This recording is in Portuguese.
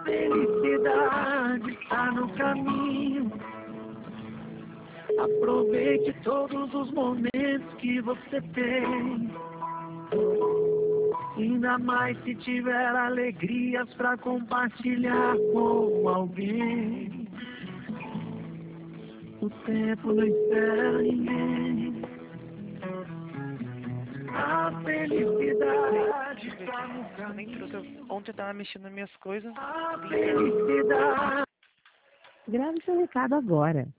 felicidade está no caminho. Aproveite todos os momentos que você tem. Ainda mais se tiver alegrias pra compartilhar com alguém. O tempo não espera ninguém. A felicidade está no caminho. Ontem eu tava mexendo nas minhas coisas. A felicidade. Grave seu recado agora.